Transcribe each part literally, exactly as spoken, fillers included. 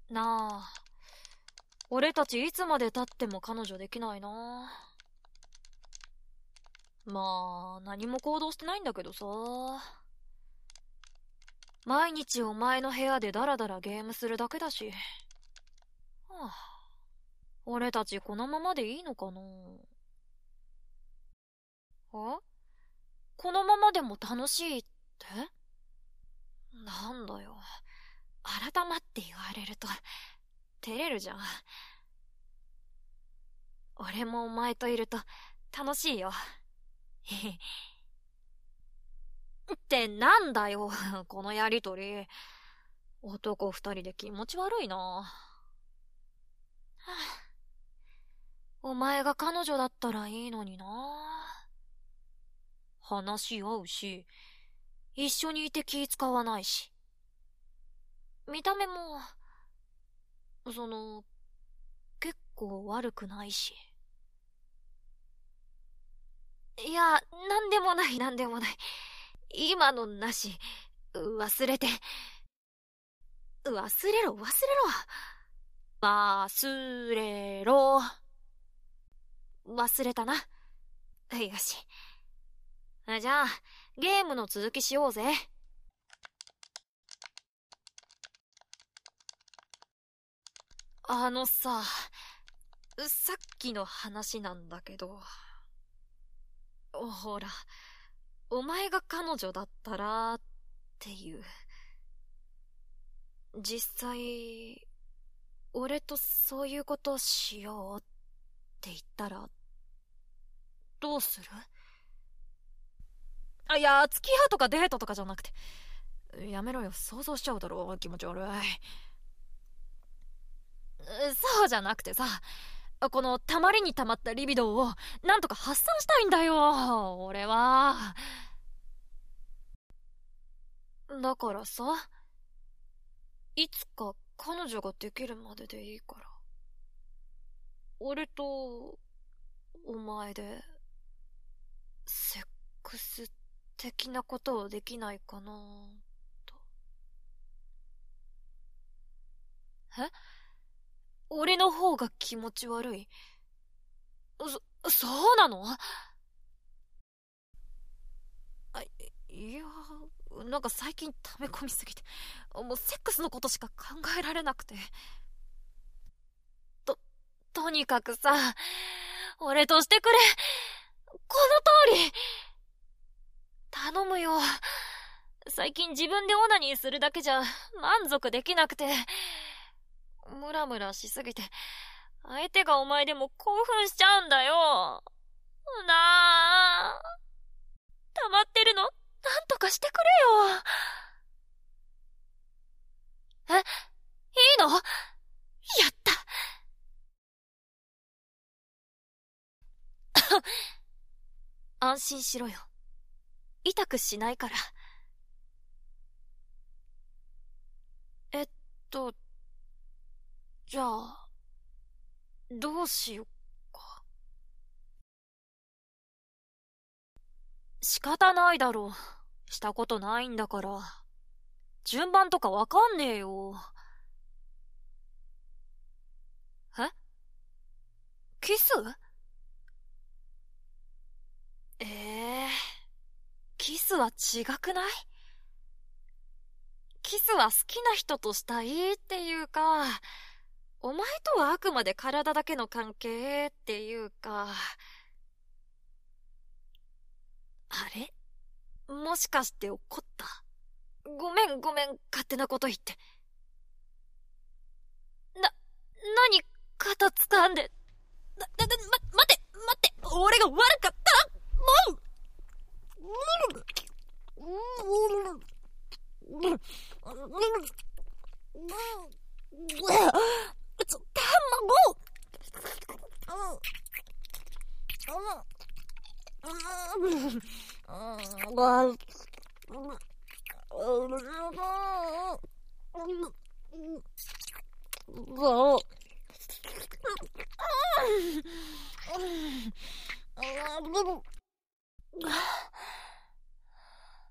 なあ、俺たちいつまで経っても彼女できないな。まあ、何も行動してないんだけどさ。毎日お前の部屋でダラダラゲームするだけだし。はあ、俺たちこのままでいいのかな。あ、このままでも楽しいって？なんだよ。改まって言われると、照れるじゃん。俺もお前といると楽しいよ。ってなんだよ、このやりとり。男二人で気持ち悪いな。はあ、お前が彼女だったらいいのにな。話し合うし、一緒にいて気使わないし。見た目も、その、結構悪くないし。いや、なんでもないなんでもない。今のなし、忘れて。忘れろ忘れろ。忘れろ。忘れたな。よし。じゃあ、ゲームの続きしようぜ。あのさ、さっきの話なんだけど。ほら、お前が彼女だったら、っていう。実際、俺とそういうことしようって言ったら、どうする？あ、いや、付き合うとかデートとかじゃなくて。やめろよ、想像しちゃうだろ、気持ち悪い。そうじゃなくてさ、このたまりにたまったリビドーをなんとか発散したいんだよ、俺は。だからさ、いつか彼女ができるまででいいから、俺とお前でセックス的なことをできないかなと。え？俺の方が気持ち悪い？そ、そうなの？あ、いや、なんか最近溜め込みすぎて、もうセックスのことしか考えられなくて。と、とにかくさ、俺としてくれ。この通り。頼むよ。最近自分でオナニーするだけじゃ満足できなくて、ムラムラしすぎて、相手がお前でも興奮しちゃうんだよ。なあ。溜まってるの、なんとかしてくれよ。え、いいの？やった。安心しろよ。痛くしないから。えっと、じゃあ、どうしよっか。仕方ないだろう。したことないんだから。順番とかわかんねえよ。え？キス？ええー、キスは違くない？キスは好きな人としたいっていうか、お前とはあくまで体だけの関係っていうか。あれ？もしかして怒った？ごめんごめん、勝手なこと言って。な、なに肩掴んで。な、な、な、ま、待って、待って、俺が悪かったもうちょ、たまご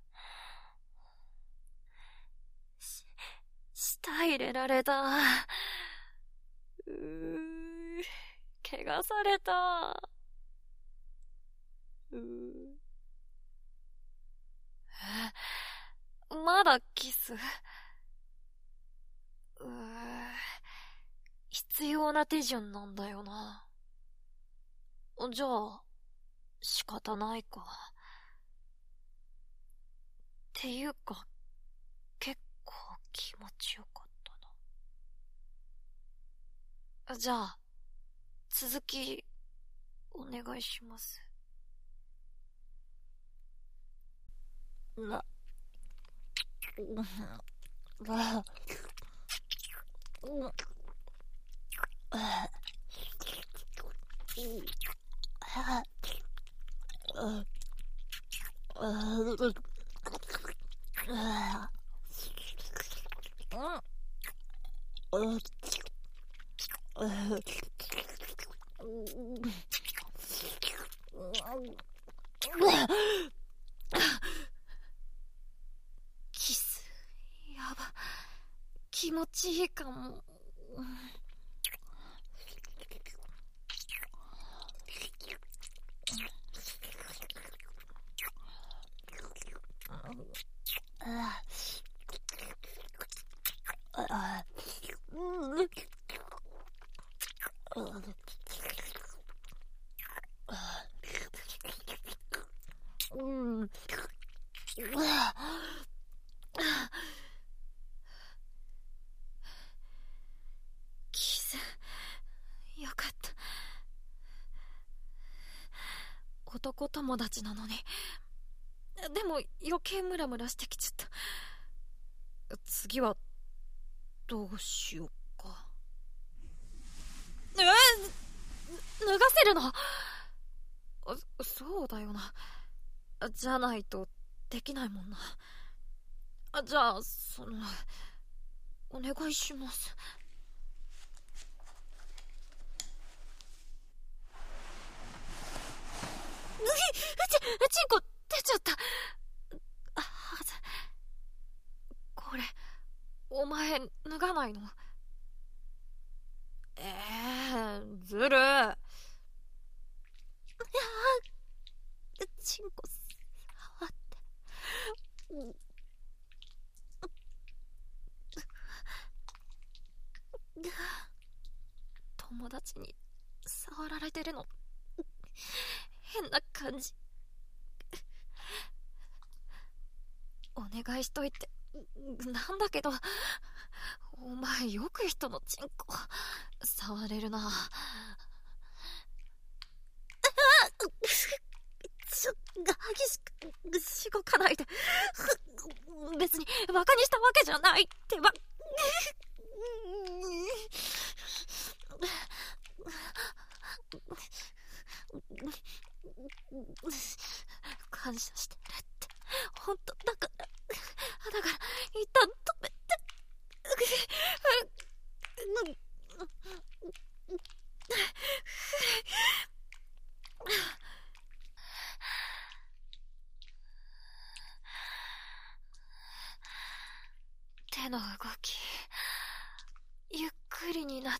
し、舌入れられた。 うー、怪我された。うー。え、まだキス？うー、必要な手順なんだよな。じゃあ、仕方ないか。っていうか、結構気持ちよかったな。じゃあ、続き、お願いします。な、な、うん、キス、やば、気持ちいいかも。キス、よかった。男友達なのに。でも余計ムラムラしてきちゃった。次はどうしようか。え、脱がせるの？そうだよな。じゃないとできないもんな。じゃあ、その、お願いします。うち、ちんこ出ちゃった。あ、はず。これ、お前、脱がないの？ええー、ずる。いやー、ちんこ触って。友達に触られてるの変な感じ。お願いしといてなんだけど、お前よく人のチンコ触れるな。あちょ、激しくしごかないで。別にバカにしたわけじゃないってば。感謝してるって本当だから、だから一旦止めて。手の動きゆっくりになった。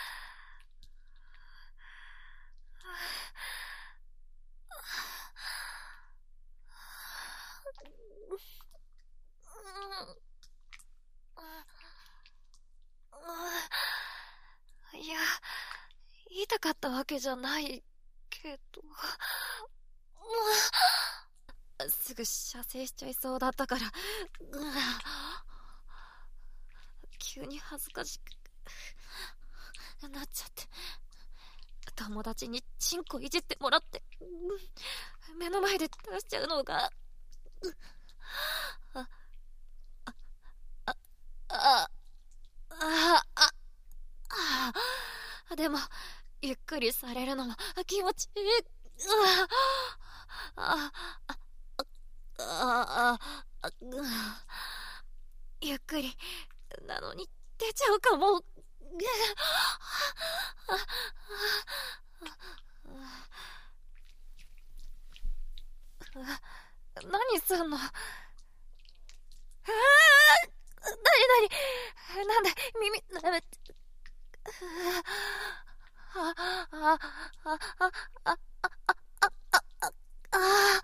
いや、痛かったわけじゃないけど、すぐ射精しちゃいそうだったから、急に恥ずかしくなっちゃって、友達にチンコいじってもらって、目の前で出しちゃうのが、あ、あ、あ、あ、あ、あ、あ、でも、ゆっくりされるのも気持ちいい。あ、あ、あ、あ、ゆっくりなのに出ちゃうかも。何すんの？ああ、なになに、なんだ、耳、なめて。 あ、あ、あ、あ、あ、あ、あ、あ、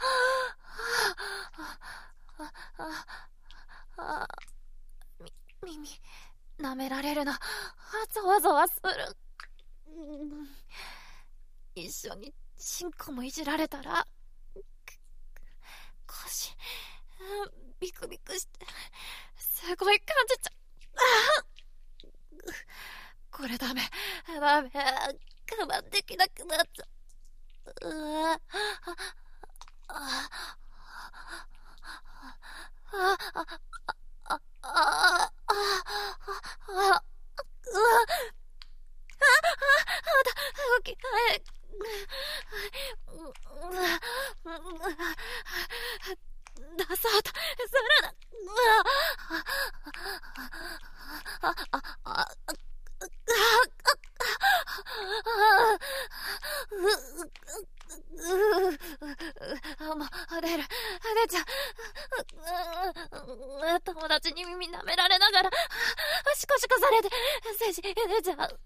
あ、み、耳、舐められるな。ゾワゾワする。一緒にチンコもいじられたら、腰、ビクビクして、すごい感じちゃう。これダメ、ダメ、我慢できなくなっちゃう。うわ、あ、あ、あ、あ、あ、あ、あ、あ、あ、うわ、あ、あ、だ、動き、はい、出そうとするな。あ、あ、あ、もう、出る、出ちゃう。友達に耳舐められながら、シコシコされて、精子出ちゃう。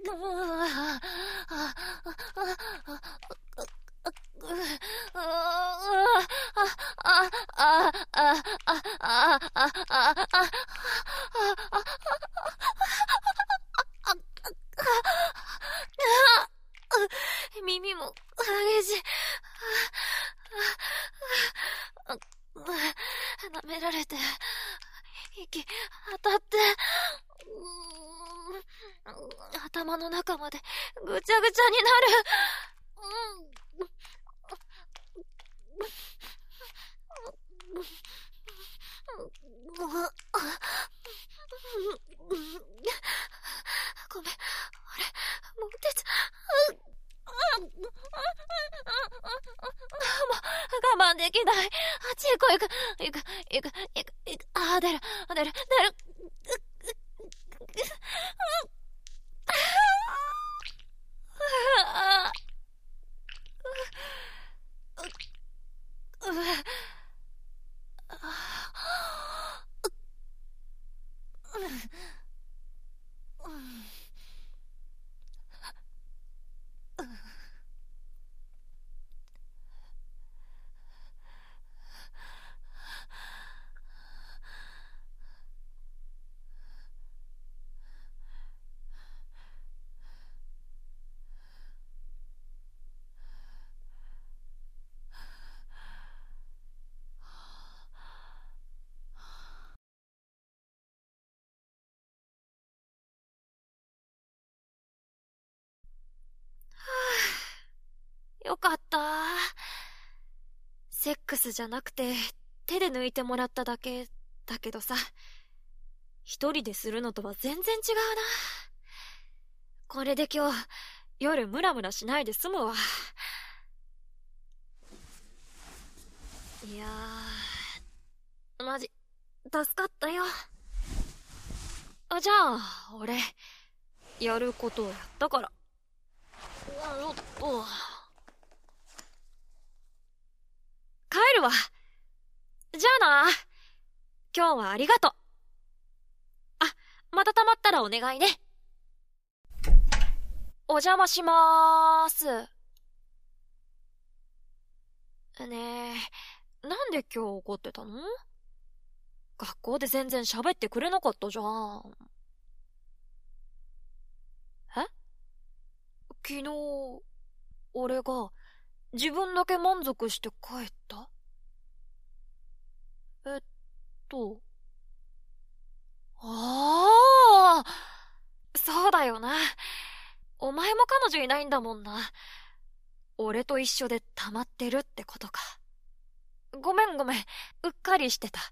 耳も激しい。舐められて、息当たって、頭の中までぐちゃぐちゃになる。ごめん、あれ、もう出ちゃう。もう我慢できない。あっちへ行こう、行く、行く、行く、行く、行く。ああ、出る、出る、出る。よかった。セックスじゃなくて手で抜いてもらっただけだけどさ、一人でするのとは全然違うな。これで今日夜ムラムラしないで済むわ。いやー、マジ助かったよ。あ、じゃあ俺やることをやったから、おっと帰るわ。じゃあな。今日はありがとう。あ、また溜まったらお願いね。お邪魔しまーす。ねえ、なんで今日怒ってたの？学校で全然喋ってくれなかったじゃん。え？昨日、俺が自分だけ満足して帰った？えっと、ああ、そうだよな。お前も彼女いないんだもんな。俺と一緒で溜まってるってことか。ごめんごめん、うっかりしてた。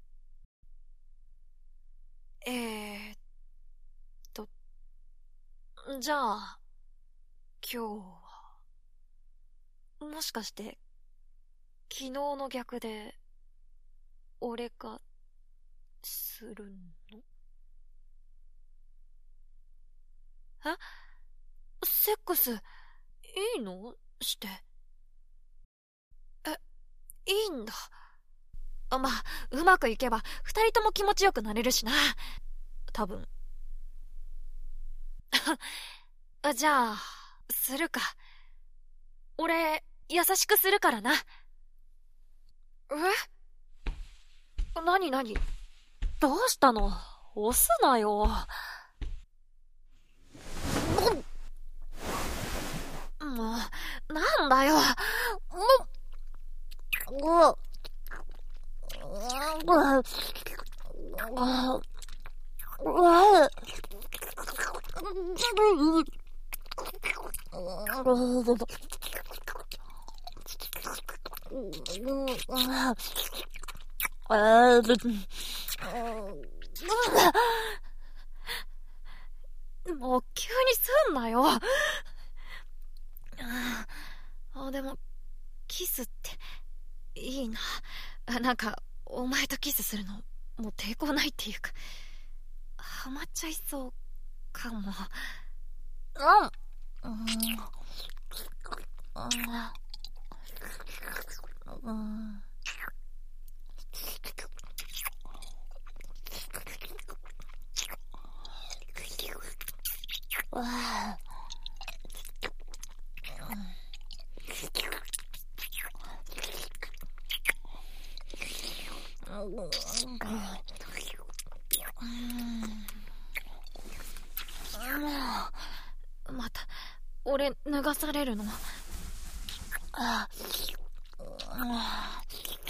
えーっと、じゃあ、今日は、もしかして、昨日の逆で、俺が、するの？え？セックス、いいの？して。え、いいんだ。まあ、うまくいけば、二人とも気持ちよくなれるしな。多分。じゃあ、するか。 俺、優しくするからな。え？なになに？どうしたの？押すなよ。もう、なんだよ。もう、う、もう急にすんなよ。あ、でも、キスっていいな。なんか、お前とキスするの、もう抵抗ないっていうか、ハマっちゃいそうかも。うん。うん。うん。わあ。また、俺、脱がされるの？ああ。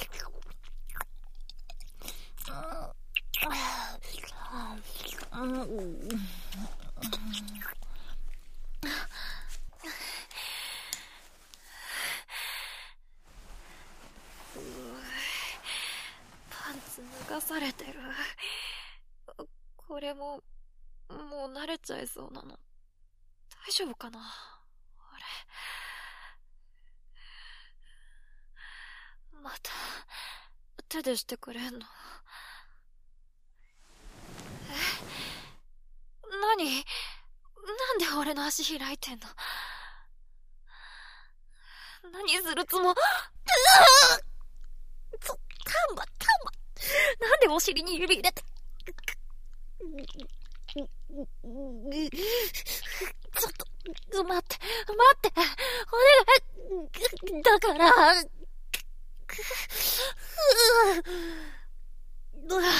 パンツ脱がされてる。これも、もう慣れちゃいそうなの。大丈夫かな？あれ。また、手でしてくれんの？え？何？なんで俺の足開いてんの？何するつも、うぅちょ、カンバ、カンバ。なんでお尻に指入れた？ちょっと、待って、待って、お願い。だから、うわ、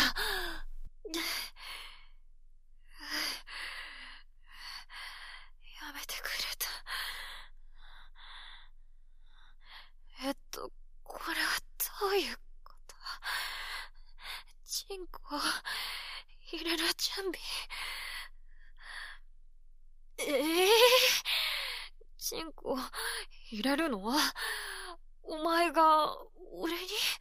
やめてくれた。えっと、これはどういうこと？チンコを入れる準備。ええー、チンコ入れるの？お前が俺に？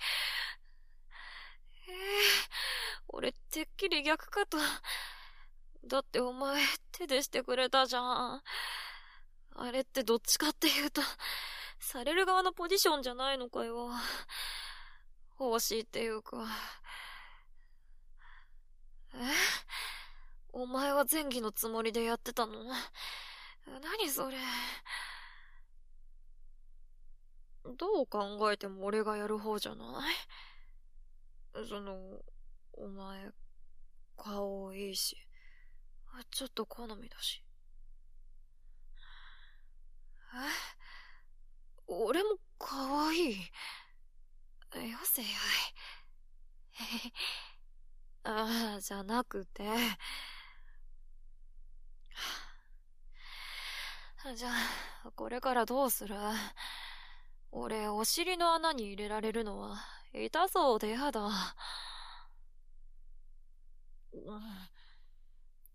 ええー、俺てっきり逆かと。だってお前手でしてくれたじゃん。あれってどっちかっていうと、される側のポジションじゃないのかよ。欲しいっていうか。え？お前は前儀のつもりでやってたの？何それ。どう考えても俺がやる方じゃない？その、お前、顔いいし、ちょっと好みだし。え？俺も可愛い。よせよい。ああ、じゃなくて。じゃあ、これからどうする？俺、お尻の穴に入れられるのは、痛そうでやだ。うん、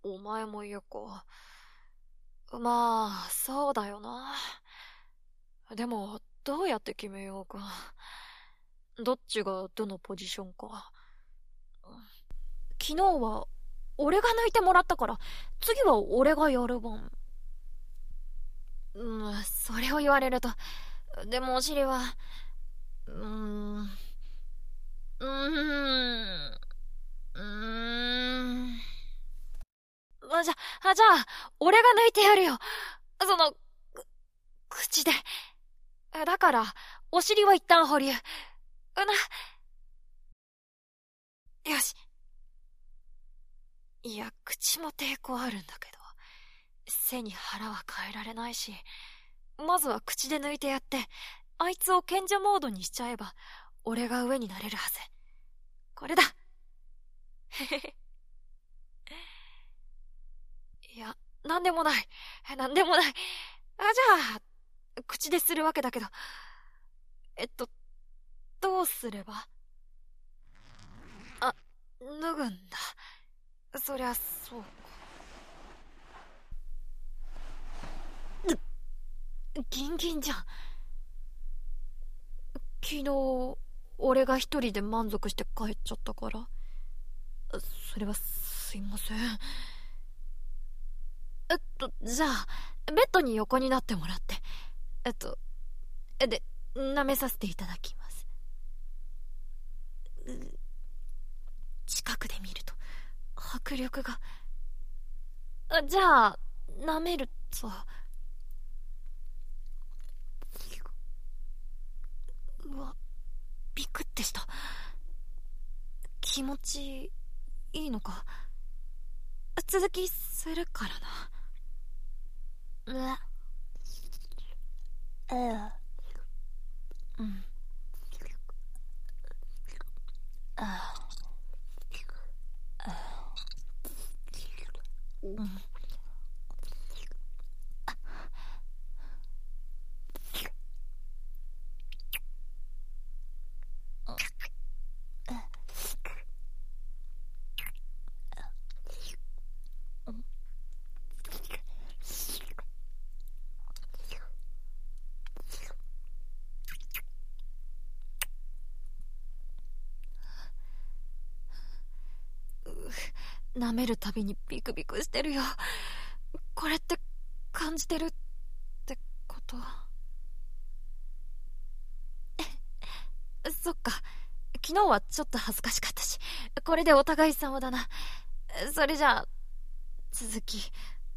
お前も言うか。まあ、そうだよな。でも、どうやって決めようか。どっちがどのポジションか。昨日は、俺が抜いてもらったから、次は俺がやる番。うん、それを言われると。でもお尻は、うーん、うーん、うーん。あ、じゃ、あ、じゃあ、俺が抜いてやるよ。その、く、口で。だから、お尻は一旦保留。な。よし。いや、口も抵抗あるんだけど、背に腹は変えられないし、 まずは口で抜いてやって、あいつを賢者モードにしちゃえば、俺が上になれるはず。これだ。へへへ。いや、なんでもない。なんでもない。あ、じゃあ、口でするわけだけど。えっと、どうすれば？あ、脱ぐんだ。そりゃそうか。ギンギンじゃん。昨日、俺が一人で満足して帰っちゃったから。それはすいません。えっと、じゃあ、ベッドに横になってもらって。えっと、で、舐めさせていただきます。近くで見ると、迫力が。じゃあ、舐めると。うわ、ビクってした。気持ちいいのか。続きするからな。うわ。ええ。うん。ああ。うん。舐めるたびにビクビクしてるよ。これって感じてるってこと？そっか。昨日はちょっと恥ずかしかったし、これでお互い様だな。それじゃあ、続き。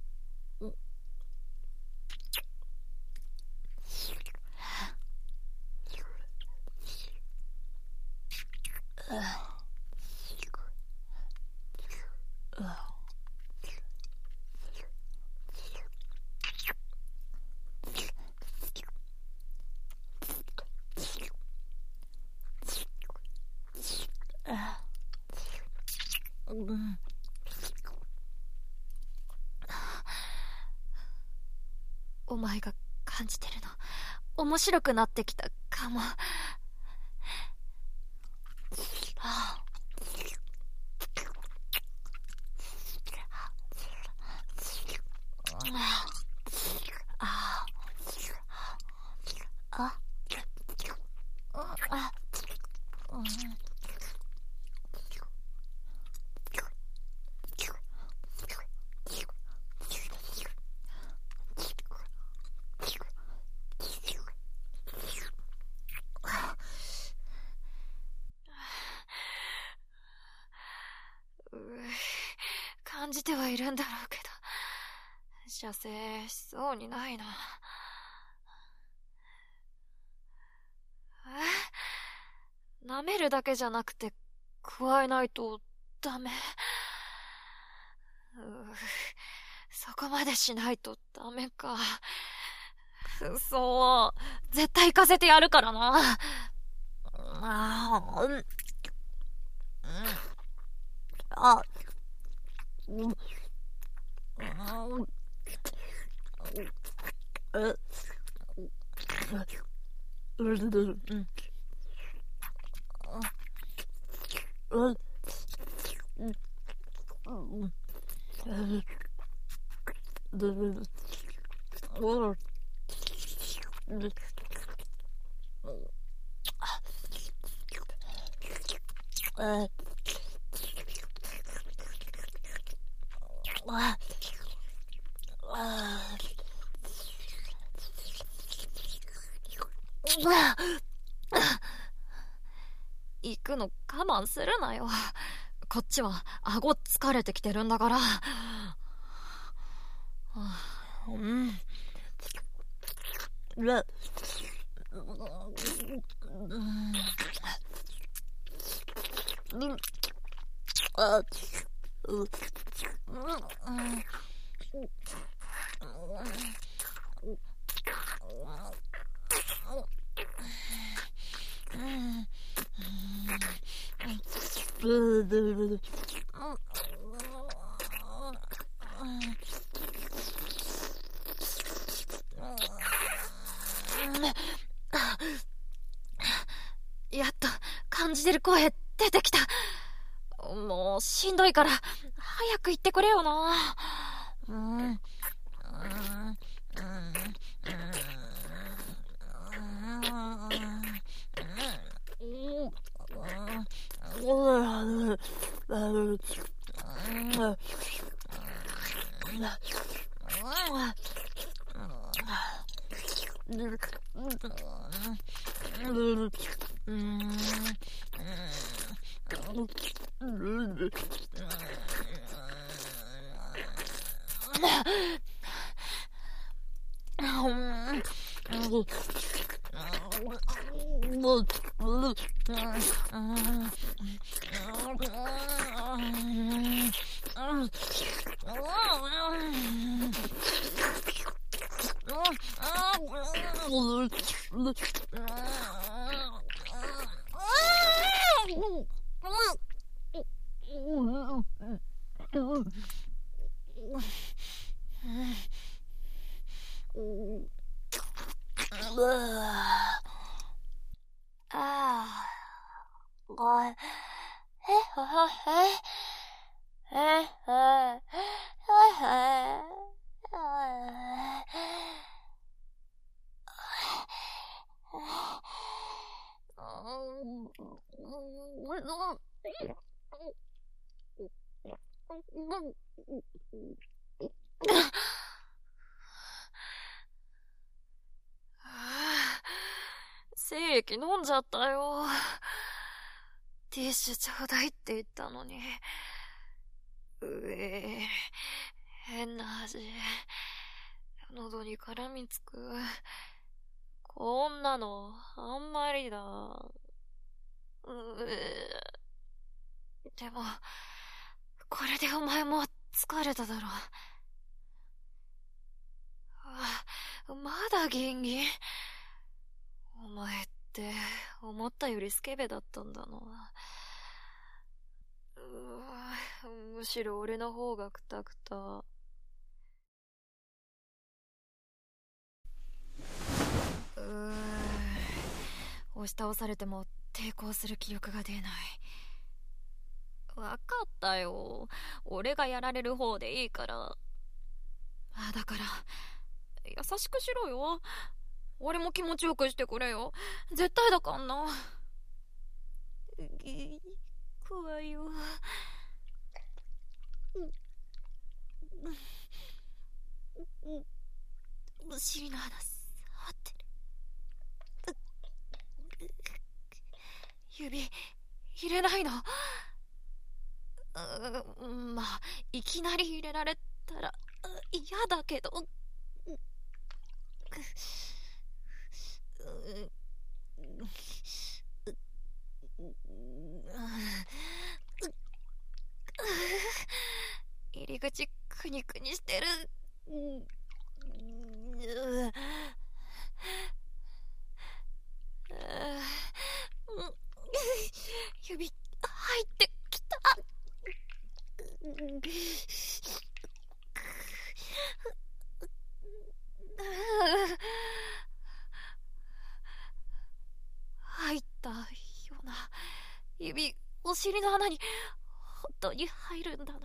うん。お前が感じてるの面白くなってきたかも。感じてはいるんだろうけど、射精しそうにないな。え？舐めるだけじゃなくて加えないとダメ？うそこまでしないとダメか。そう、絶対行かせてやるからな。あー、うん、あ、うん、うん、うん、行くの我慢するなよ。こっちは顎疲れてきてるんだから。うん。うわ。うん。あ。う。うん。 やっと感じてる声出てきた。もうしんどいから早く言ってくれよな。うん、うん、うん、精液飲んじゃったよ。ティッシュちょうだいって言ったのに。うえ、変な味。喉に絡みつく。こんなのあんまりだ。うえ、でもこれでお前も疲れただろ。あ、まだギンギン。お前って思ったよりスケベだったんだな。うむしろ俺の方がクタクタ。うー押し倒されても抵抗する気力が出ない。わかったよ。俺がやられる方でいいから。あ、だから優しくしろよ。俺も気持ちよくしてくれよ。絶対だかんな。怖いよ。お尻の穴触ってる。指入れないの？うまあいきなり入れられたら嫌だけど。入り口クニクニしてる。指入ってきた。入ったような。指お尻の穴に本当に入るんだな。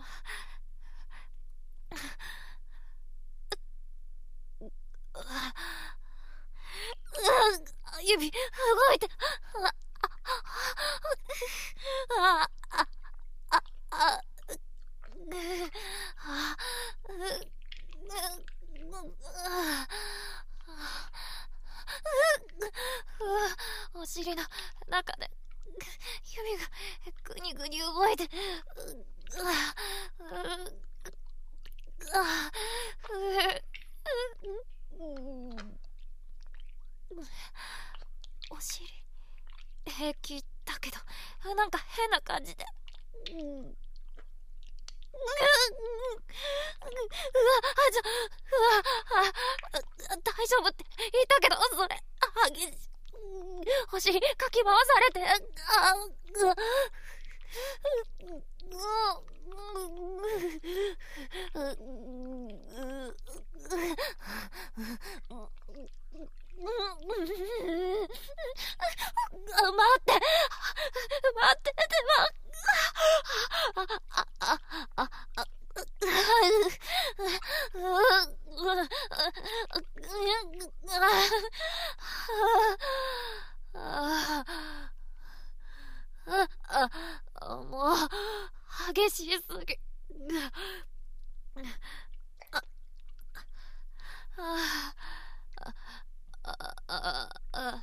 指動いて。あああああお尻の中で指がグニグニ動いて。お尻平気だけどなんか変な感じで。うわ、あ、じゃ、うわ、あ、大丈夫って言ったけど、それ、あ、激しい。お尻かき回されて、あ、うわ、 あ、もう、激しすぎ。あ、あ、あ、あ、あ、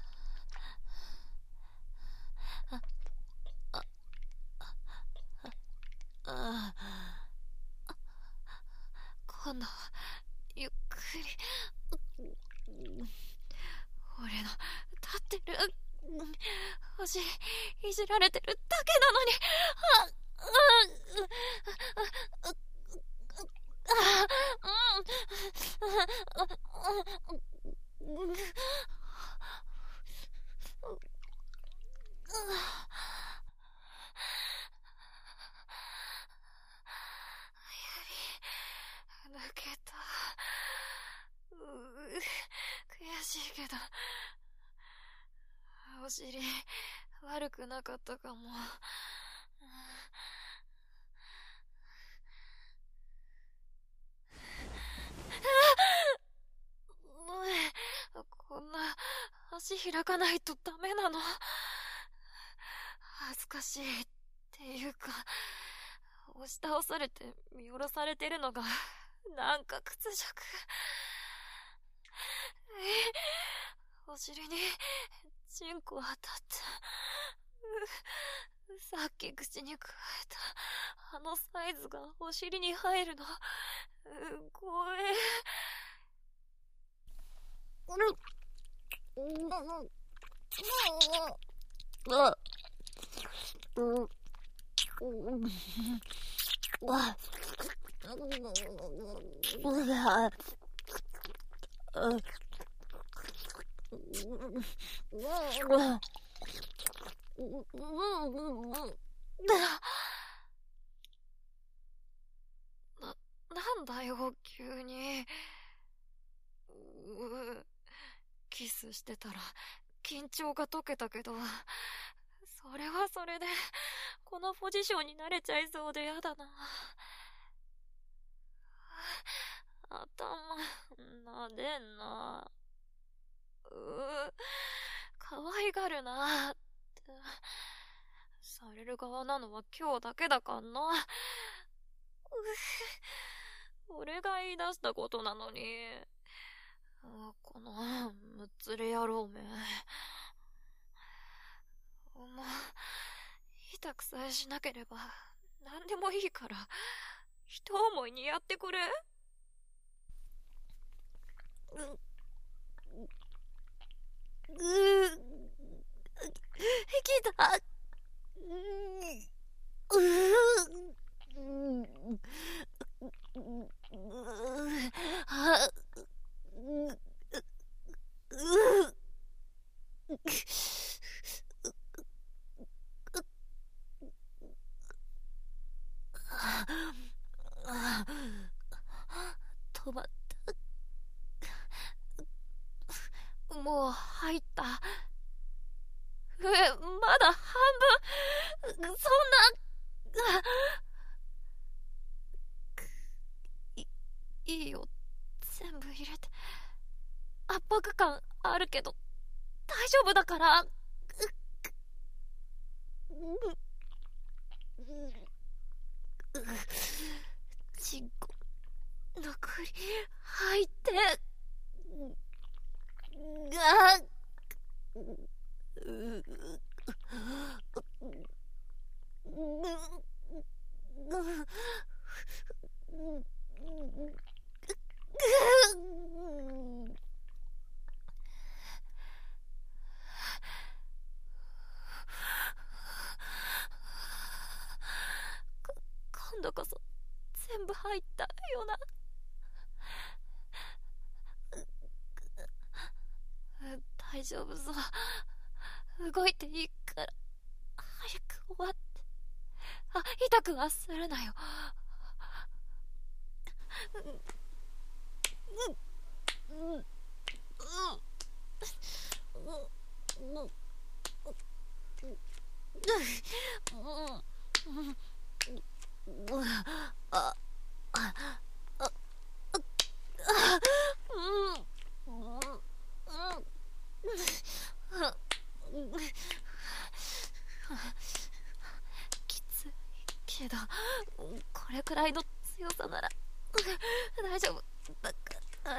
あ、今度は、ゆっくり。俺の、立ってる、足、いじられてるだけなのに、あ、あ、あ、あ、指抜けた。うう、悔しいけど、お尻悪くなかったかも。こんな足開かないとダメなの。恥ずかしいっていうか、押し倒されて見下ろされてるのがなんか屈辱。え、お尻にチンコ当たった。さっき口にくわえたあのサイズがお尻に入るの。怖え。な、なんだよ、急に。うキスしてたら緊張が解けたけど、それはそれでこのポジションに慣れちゃいそうでやだな。頭撫でんな。うう可愛がるなって。される側なのは今日だけだかんな。俺が言い出したことなのに。このむっつり野郎め。もう痛くさえしなければ何でもいいから一思いにやってくれ。ううきた。ううあうう止まった。もう入った。え、まだ半分。そんな。い、いいよ。全部入れて。圧迫感あるけど大丈夫だから。ちんこ残り入ってが今度こそ全部入ったよな。大丈夫そう。動いていいから早く終わって。あ、痛くはするなよ。うんうんうんああらいの強さなら大丈夫だから。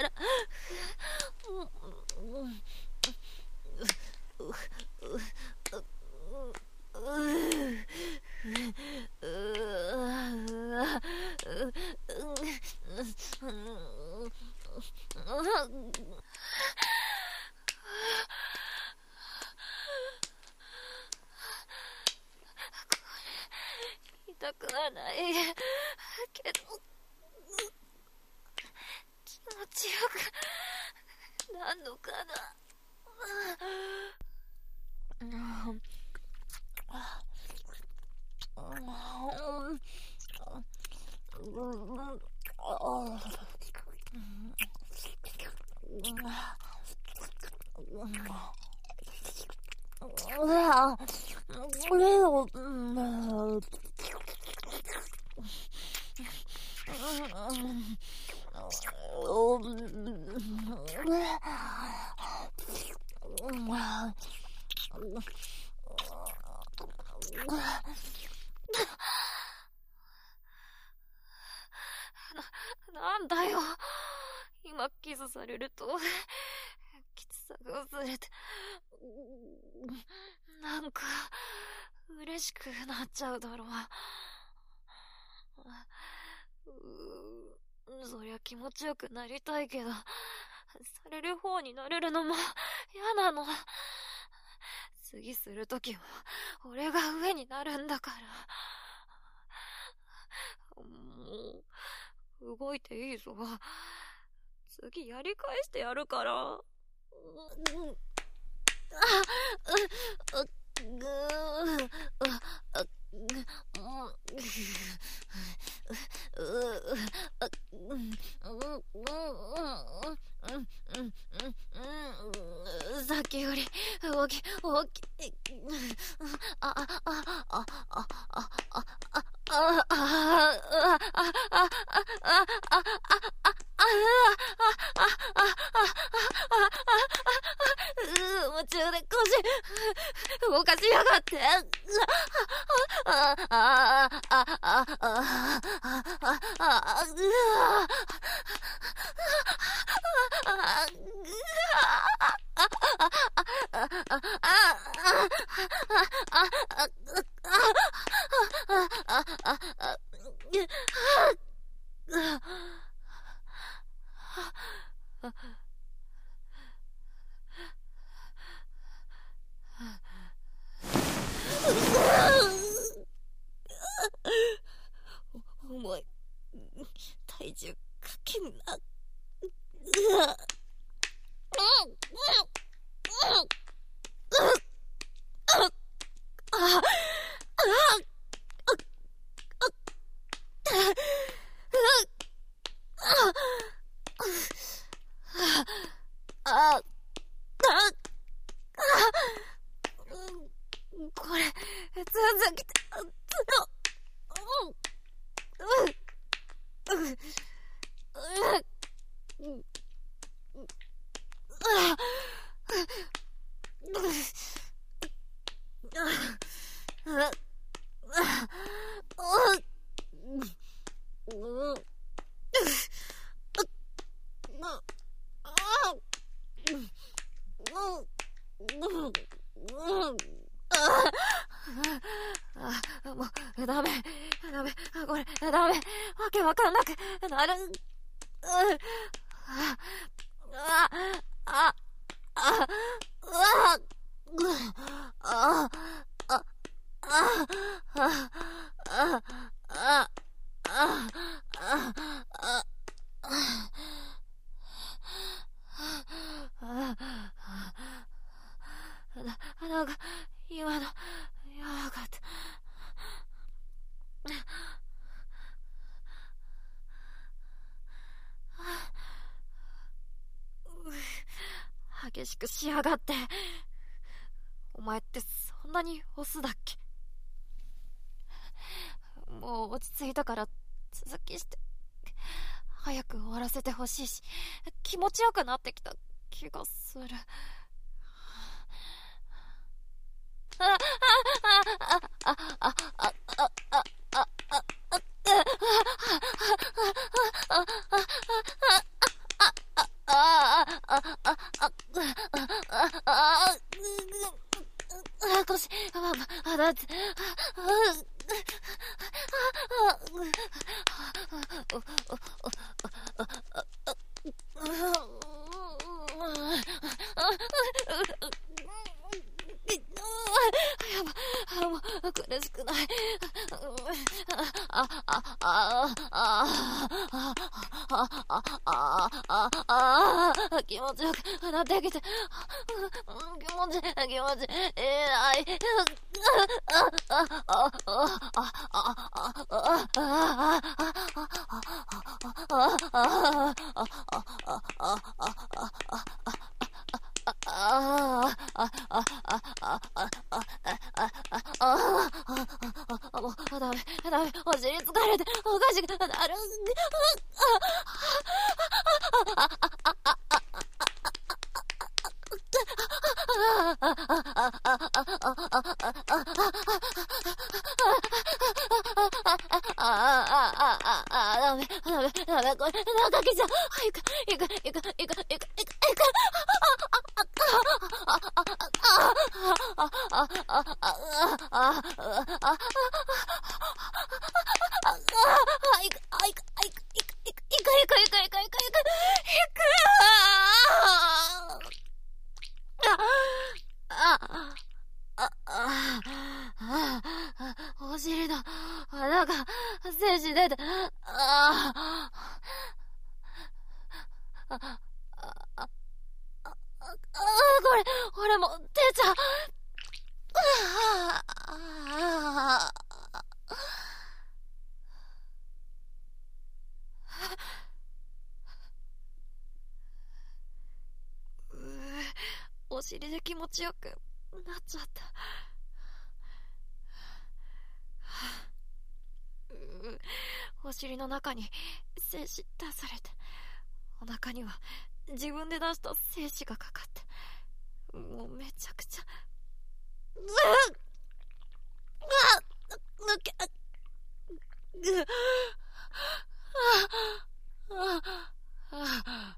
痛くはないけど気持ちよくなんのかな。な、なんだよ。今キスされるときつさが薄れて、なんか嬉しくなっちゃうだろう。うそりゃ気持ちよくなりたいけど、される方になれるのも嫌なの。次するときも俺が上になるんだから。もう動いていいぞ。次やり返してやるから。あ、う、う、ぐー、あ、さっきより大きい大きい。ああああああああああ夢中で腰動かしやがって。ああああああああ重い体重かけんな。これ続きてもうダメダメこれダメわけわかんなくなる。ああああうわあああああああなんか今のやばかった。激しくしやがって。お前ってそんなにオスだっけ？もう落ち着いたから続きして早く終わらせてほしいし、気持ちよくなってきた気がする。あああああああああああ腰、あ、だって、やば、もう苦しくない。あ、あ、あ、あ、あ、あ、あ、あ、気持ちよくなってきて、気持ち、気持ち、えらい。あ、あ、あ、あ、あ、あ、あ、もうダメ、ダメ、お尻疲れて、おかしくなる。ああ、ああ、ダメ、ダメ、ダメ、これ、中木さん、いく、いく、いく、いく、いく、いく、いく、お尻の穴が精子出て、ああ、あ、あ、あ、あ、あ、これ、これも出ちゃう。ああ、お尻で気持ちよくなっちゃった。お尻の中に精子出されて、お腹には自分で出した精子がかかって、もうめちゃくちゃ、うわっ、うわっ、抜け、うっ、ああ、ああ、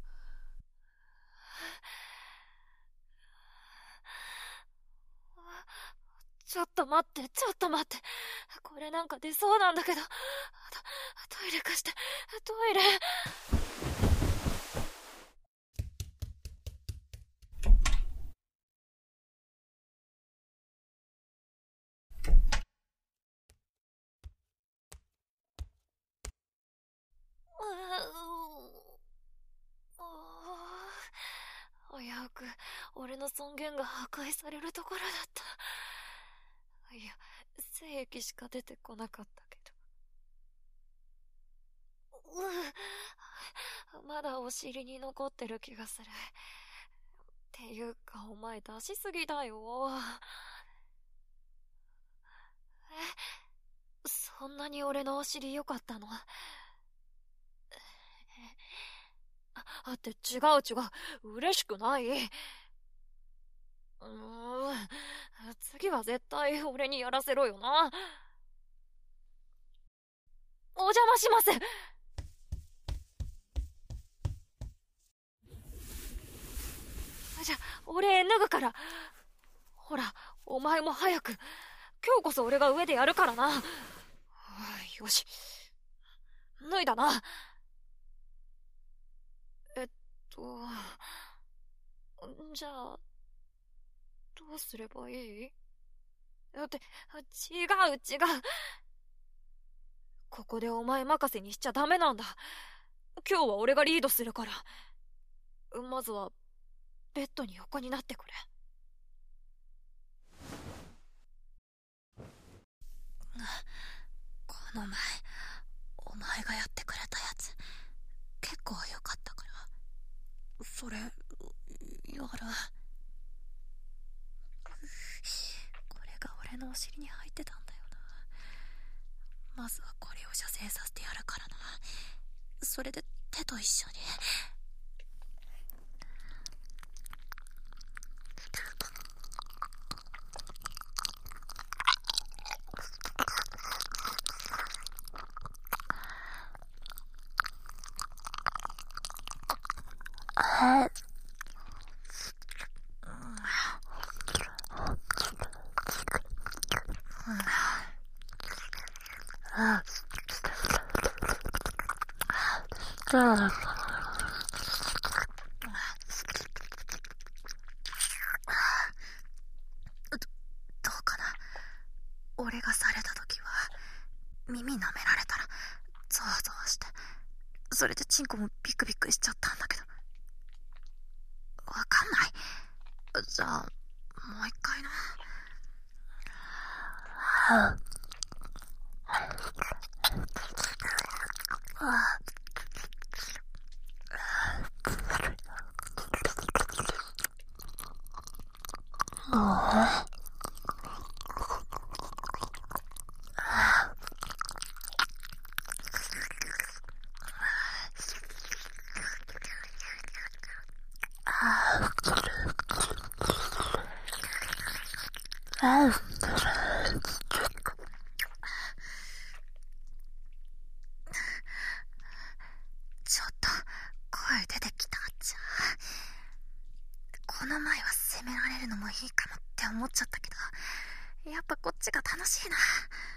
ちょっと待って、ちょっと待って。これなんか出そうなんだけど。ト、トイレ貸して。トイレ。危うく俺の尊厳が破壊されるところだった。いや、精液しか出てこなかったけど。うまだお尻に残ってる気がする。っていうか、お前出しすぎだよ。え、そんなに俺のお尻良かったの？あって違う違う。嬉しくない。うーん。次は絶対俺にやらせろよな。お邪魔します。じゃ、俺脱ぐから。ほら、お前も早く。今日こそ俺が上でやるからな。よし。脱いだな。えっと、じゃあ、どうすればいい？だって、違う違う。ここでお前任せにしちゃダメなんだ。今日は俺がリードするから。まずは、ベッドに横になってくれ。この前、お前がやってくれたやつ、結構良かったから。それ、やる。これが俺のお尻に入ってたんだよな。まずはこれを射精させてやるからな。それで手と一緒に。 どうかな。俺がされた時は耳舐められたらゾワゾワして、それでチンコもビクビクしちゃったんだけど、わかんない。じゃあもう一回な。ちょっと声出てきたじゃん。この前は責められるのもいいかもって思っちゃったけど、やっぱこっちが楽しいな。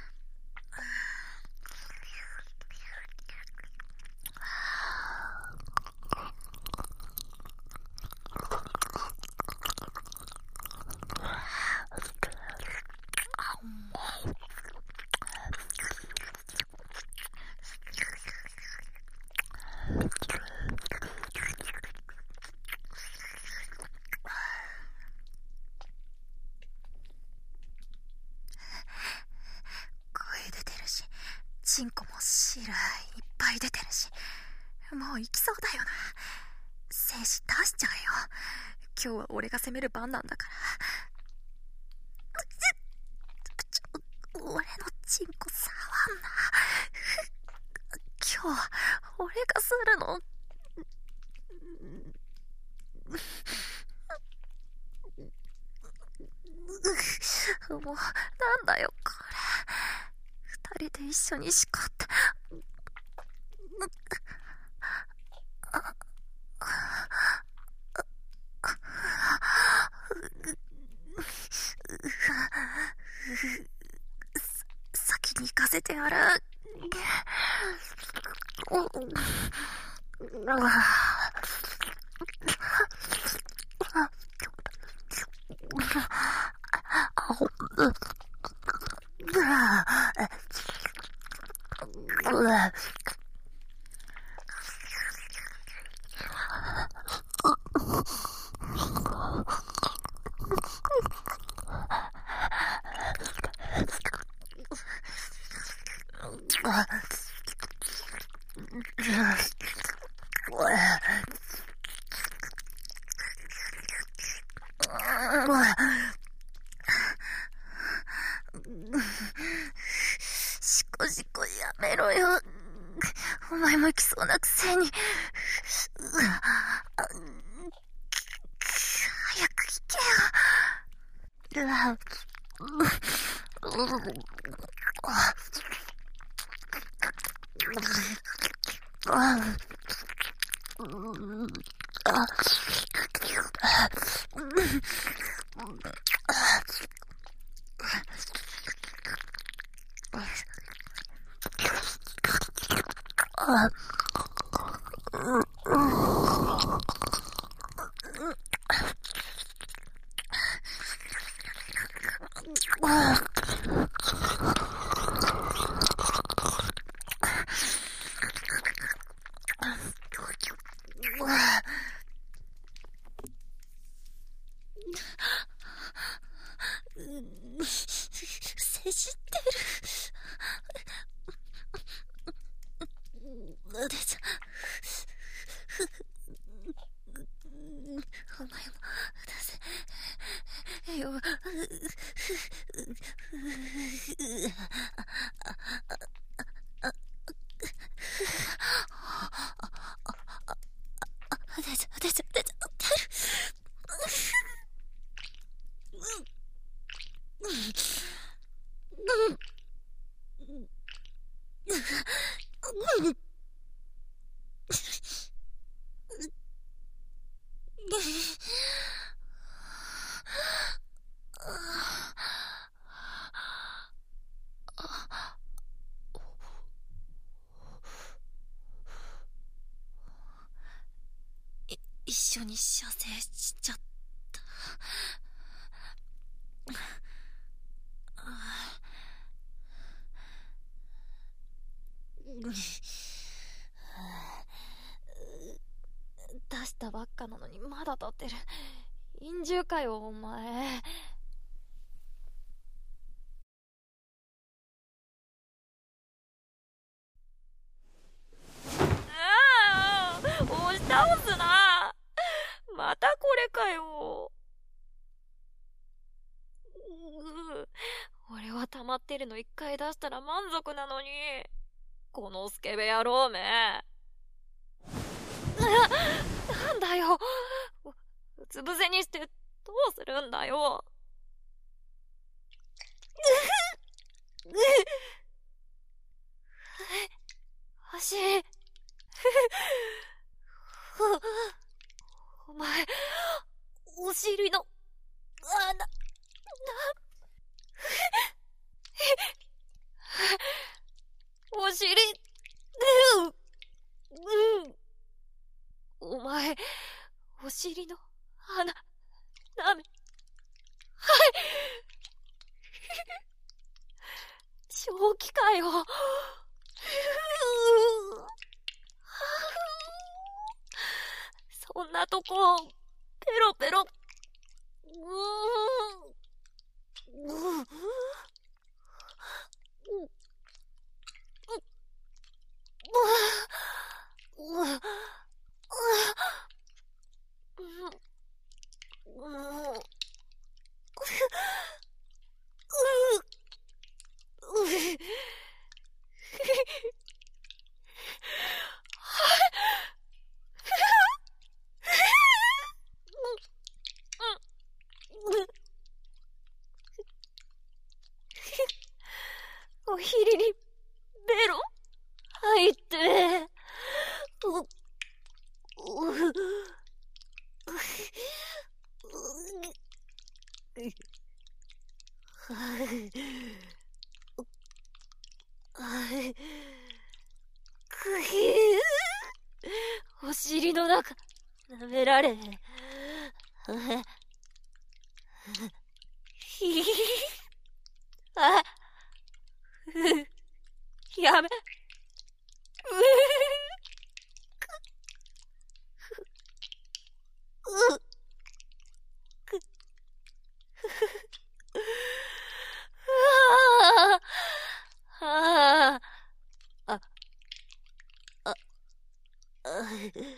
声出てるし、チンコも汁いっぱい出てるし、もう行きそうだよな。精子出しちゃえよ。今日は俺が攻める番なんだから。ちょ、俺のチンコ触んな。今日は俺がするの。もうなんだよこれ。二人で一緒にしこって。先に行かせてやる。しこしこやめろよ。お前も行きそうなくせに。早く行けよ。せしってる。でちゃお前も出せよ。出ちゃ出ちゃ出ちゃ出る。 一緒に射精しちゃった。 出したばっかなのにまだ立ってる。陰獣かよお前。ああ、押し倒すな。またこれかよ。う俺は溜まってるの一回出したら満足なのに。このスケベ野郎め。なんだよ。うつ伏せにしてどうするんだよ。足。お前、お尻の、あ、な、な、お尻、うん、うん。お前、お尻の穴、なめ、はい。正気かよ。そんなとこ、ペロペロ。うーん。うーん。お尻にベロ入って、う、う、う、くひー、お尻の中舐められ、ひひあ、やめ、う、く、ああ、あ、あ、あ、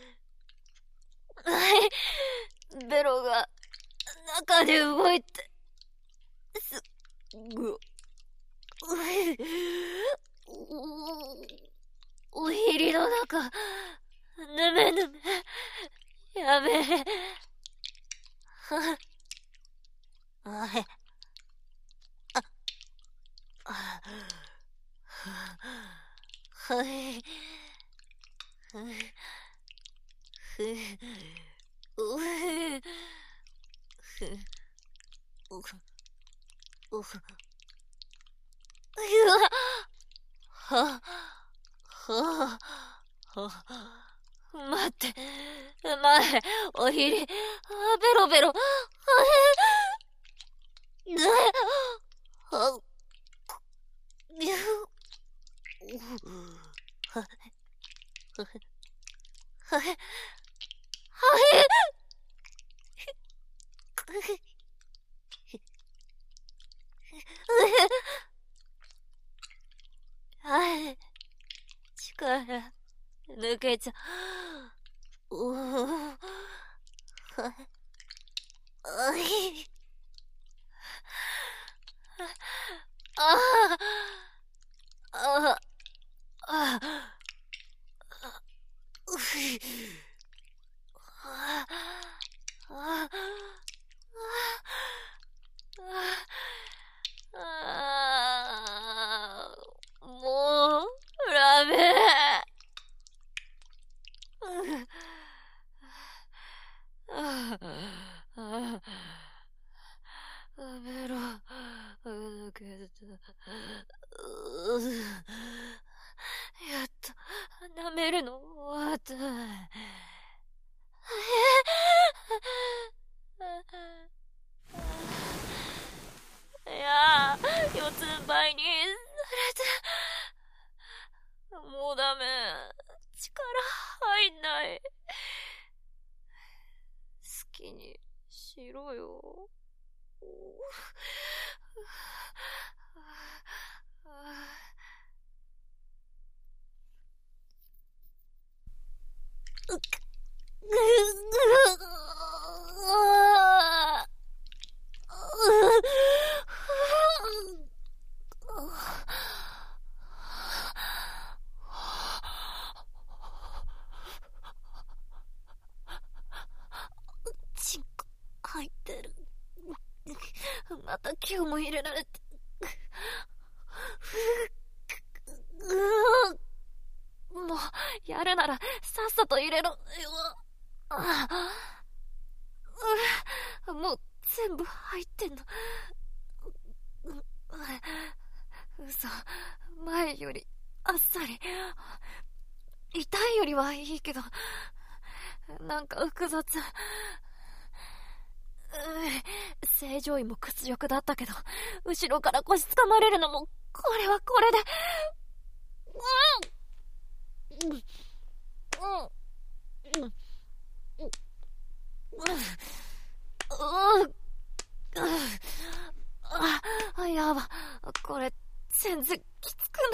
ベロが中で動いて、す、ぐ、お尻の中、ぬめぬめ、やめ、は、あへ、あ、あ、はい、ふ、ふ、うふ、ふ、うふ、うふ、うわ、は、は、は、待って、前、お尻、あ、ベロベロ、あへ、ね、あ、にゅ、は、は、は、は、はい、力、抜けちゃ、うぅ、はい、あい、ああ、ああ、あ、うふ、ああ、ああ、ああ、もう、ダメ。ああ、ベロ、抜けた。やっと、舐めるの終わった。えない。好きにしろよ。チンコ入ってる。またキューも入れられて。もうやるならさっさと入れろ。もう全部入ってんの。嘘、前よりあっさり。痛いよりはいいけど、なんか複雑。正常位も屈辱だったけど、後ろから腰つかまれるのもこれはこれで。うんうんうんうんうんああ、やば、これ全然きつくない。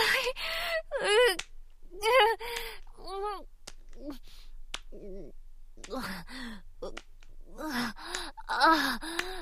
あ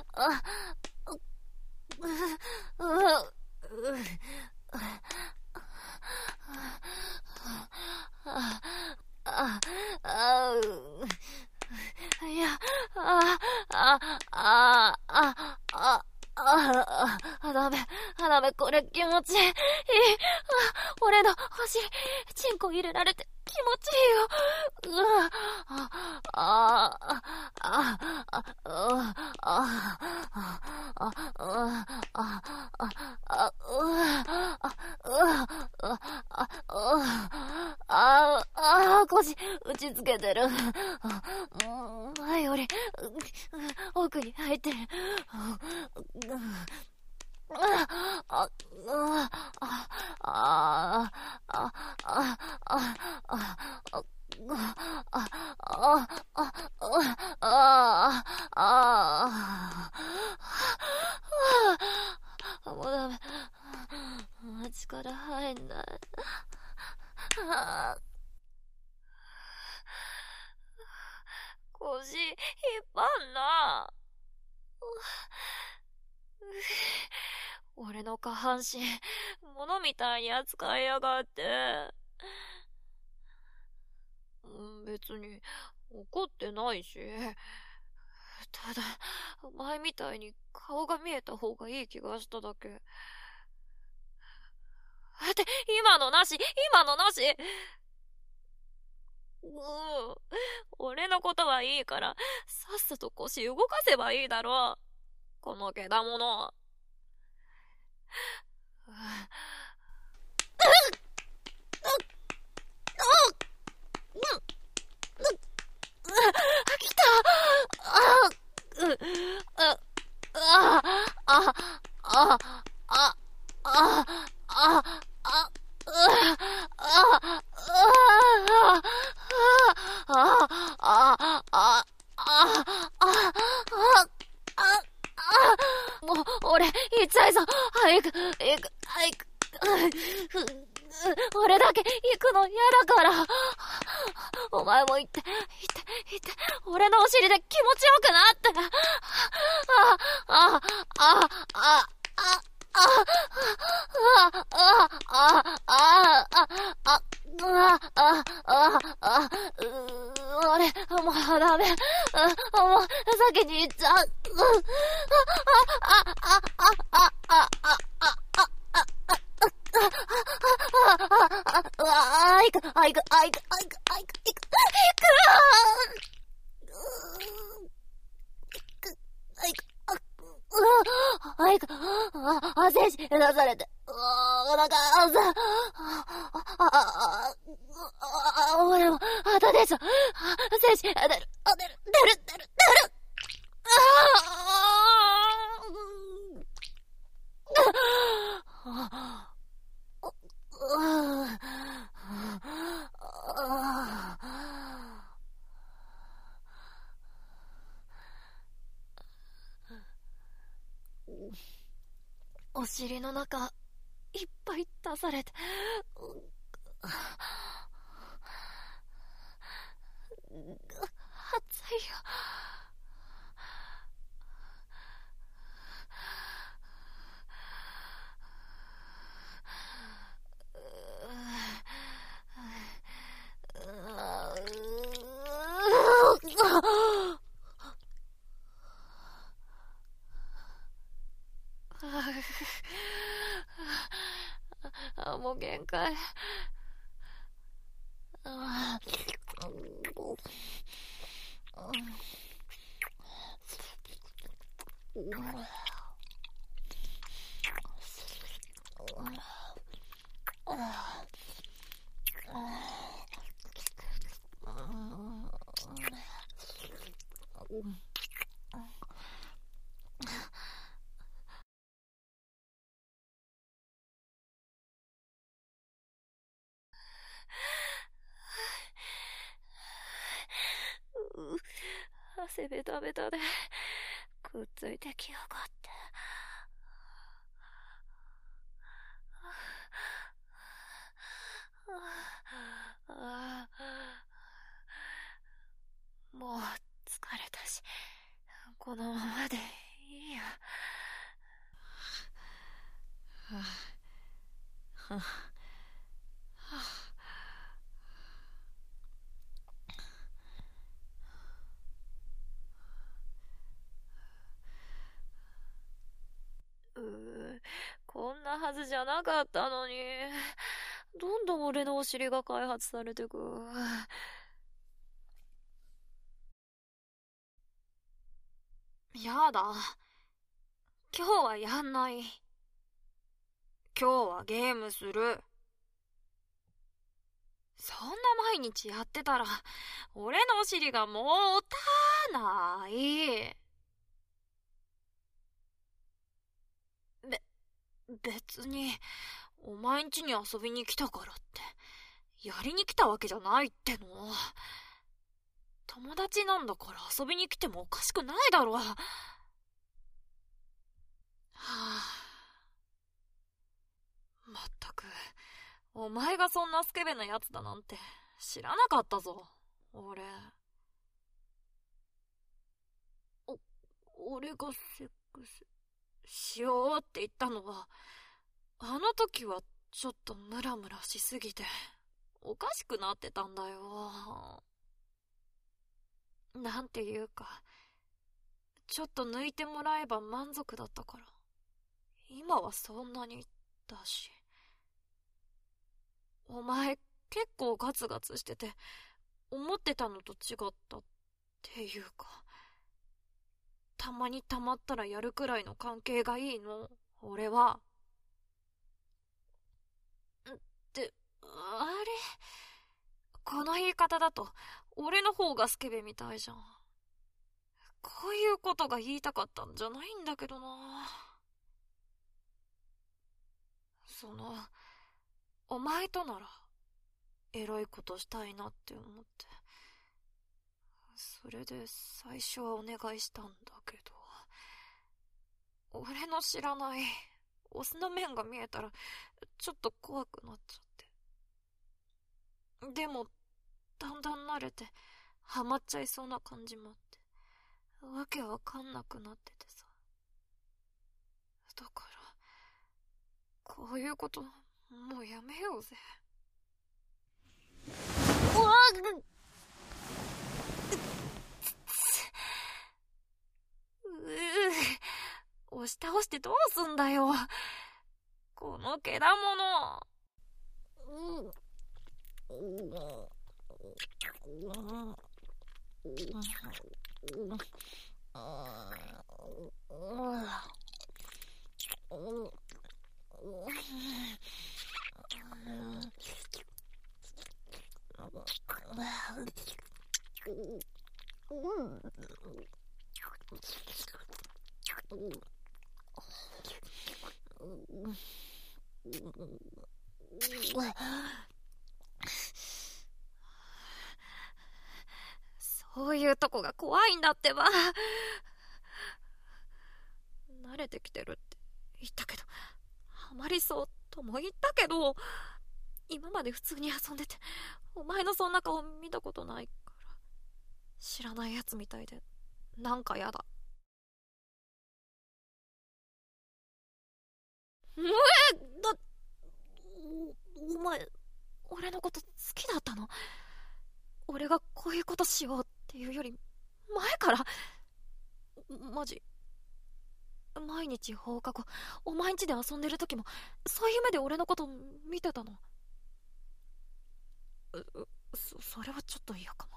あ、いや、あ、あ、あ、あ、あ、あ、あ、ダメ、ダメ、これ気持ちいい。あ、俺のお尻、チンコ入れられて気持ちいいよ。うわ、あ、あ、あ、あ、あ、あ、あ、あ、あ、あ、あ、あ、あ、あ、腰打ちつけてる。前より奥に入ってる。あ、あ、あ、あ、あ、あ、あ、あ、もうダメ。力入んない。腰引っ張んな。俺の下半身、物みたいに扱いやがって。別に怒ってないし。ただ、前みたいに顔が見えた方がいい気がしただけ。って、今のなし今のなしうー俺のことはいいから、さっさと腰動かせばいいだろう。このけだもの。来た。あうああああああああもう、俺、行っちゃいそう。早く、行く、早く。俺だけ行くの嫌だから。お前も行って、行って、行って。俺のお尻で気持ちよくなって。あ、あ、あ、あ、あ、あ、あ、あ、あ、あ、あ、あ、あ、あ、あ、あ、俺、もうダメ。もう、先に行っちゃう。あ、あ、あ、あ、あ、あ、あ、あ、あいく、あいく、あいく、あいく、あいく、あいく、いく、あいく、あいく、あ、精子出されて、お腹、さ、俺も、あたでしょ、精子、出る、出る、出る、出る、出る、ああお尻の中いっぱい出されて、熱いよ。あ、もう限界。あ汗ベタベタでくっついてきやがって。もう疲れたし、このままでいいや。はあはあうー、こんなはずじゃなかったのに、どんどん俺のお尻が開発されてく。やだ。今日はやんない。今日はゲームする。そんな毎日やってたら、俺のお尻がもたない。べ、別に、お前ん家に遊びに来たからって、やりに来たわけじゃないっての。友達なんだから遊びに来てもおかしくないだろ。はぁ。まったく、お前がそんなスケベなやつだなんて知らなかったぞ、俺。お、俺がセックスしようって言ったのは、あの時はちょっとムラムラしすぎて、おかしくなってたんだよ。なんていうか、ちょっと抜いてもらえば満足だったから。今はそんなにだし。お前結構ガツガツしてて、思ってたのと違ったっていうか、たまにたまったらやるくらいの関係がいいの、俺は。って、あれ、この言い方だと俺の方がスケベみたいじゃん。こういうことが言いたかったんじゃないんだけどな。その、お前とならエロいことしたいなって思って、それで最初はお願いしたんだけど、俺の知らないオスの面が見えたらちょっと怖くなっちゃって。でもだんだん慣れてハマっちゃいそうな感じもあって、わけわかんなくなっててさ。だからこういうこともうやめようぜ。うわっ、うう押し倒してどうすんだよ、このけだもの。うんそういうとこが怖いんだってば。慣れてきてるって言ったけど、ハマりそうとも言ったけど、今まで普通に遊んでて、お前のそんな顔見たことないから、知らないやつみたいで、なんかやだ。えー、だ、お、お前、俺のこと好きだったの？俺がこういうことしようっていうより、前から？マジ？毎日放課後、お前ん家で遊んでる時も、そういう目で俺のこと見てたの？そ、それはちょっと嫌かも。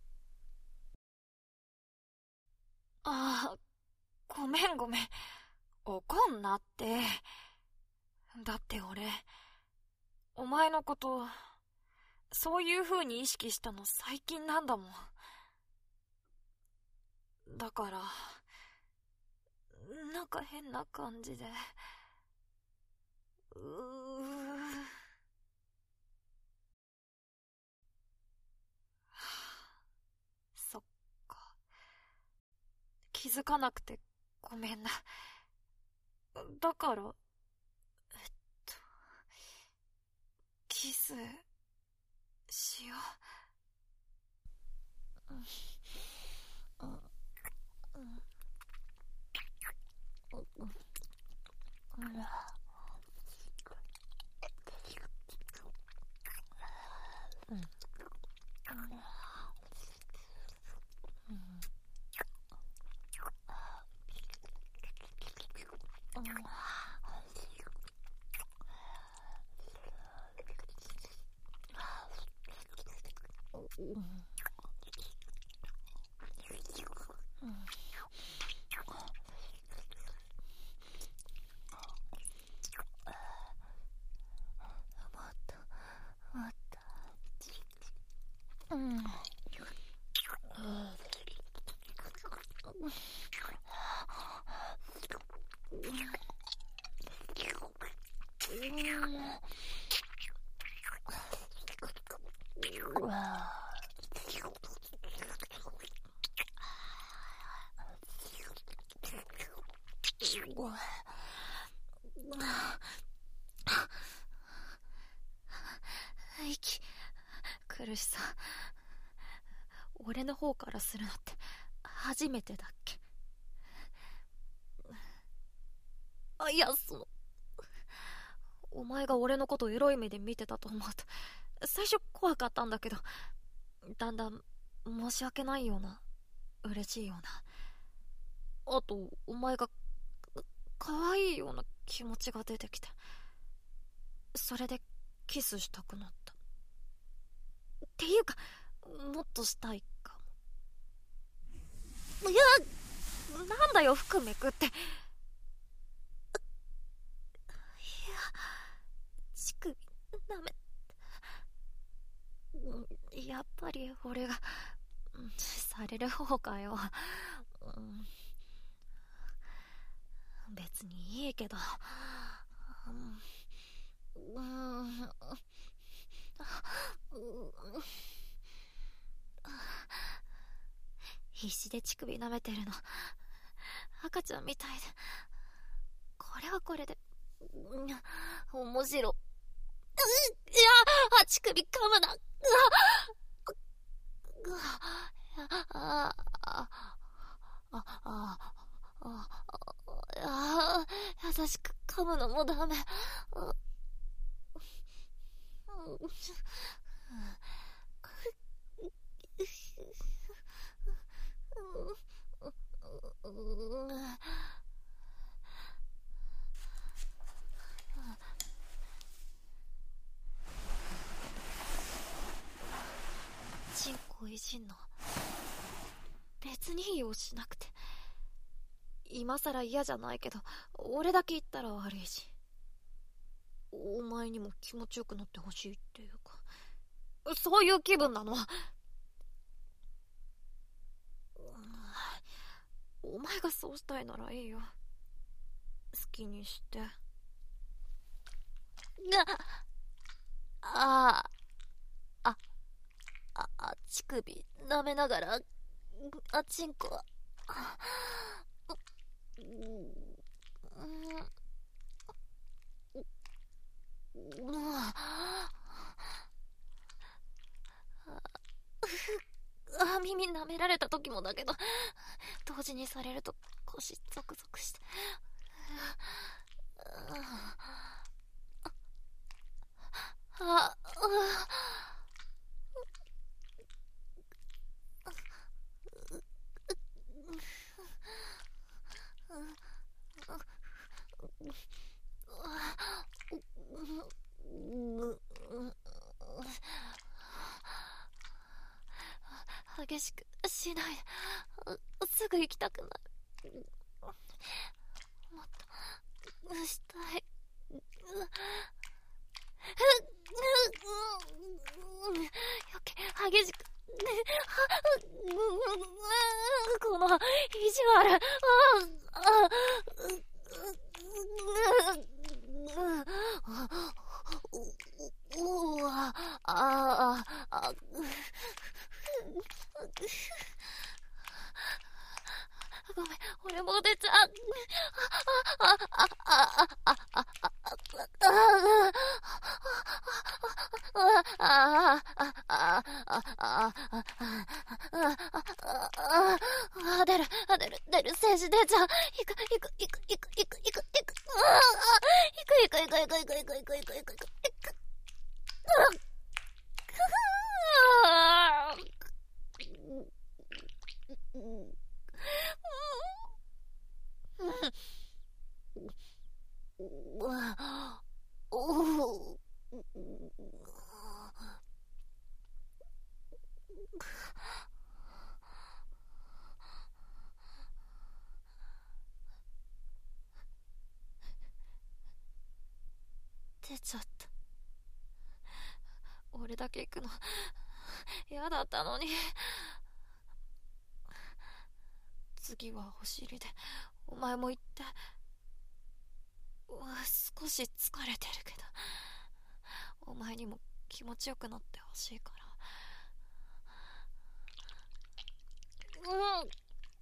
ああ、ごめんごめん。怒んなって。だって俺、お前のこと、そういう風に意識したの最近なんだもん。だから、なんか変な感じで。うー。そっか。気づかなくてごめんな。だから、えっと、キス、しよう。うん。うん。うん。うん。うん。うん。息苦しさ、俺の方からするのって初めてだっけ？あ、いや、その、お前が俺のことをエロい目で見てたと思うと最初怖かったんだけど、だんだん申し訳ないような、嬉しいような、あとお前が可愛いような気持ちが出てきて、それでキスしたくなった。っていうか、もっとしたいかも。いや、なんだよ服めくって。いや、乳首なめ、やっぱり俺がされる方かよ。うん、別にいいけど、うん、うん、必死で乳首舐めてるの赤ちゃんみたいで、これはこれで、うん、面白い。いや、乳首噛むな。うわ、ああああああ、優しく噛むのもダメ。チンコいじんの別にいいよ、しなくて。今さら嫌じゃないけど、俺だけ言ったら悪いし、お前にも気持ちよくなってほしいっていうか、そういう気分なの。お前がそうしたいならいいよ、好きにして。あああああ、乳首舐めながら、あちんこ、うん、 あ、耳舐められた時もだけど、同時にされると腰ゾクゾクして。あ、激しくしないで、すぐ行きたくなる。もっとしたい。余計激しく、この意地悪。あああごめん、俺も出ちゃう。出る、出る、出る、精子出ちゃう。いく、いく、いく、いく、いく、いく、いく、いく、いく、いく、いく、いく、いく、いく、いく、いく、いく、いく、いく。出ちゃった。俺だけ行くの嫌だったのに。次はお尻でお前も行って。少し疲れてるけど、お前にも気持ちよくなってほしいから。うんうんうん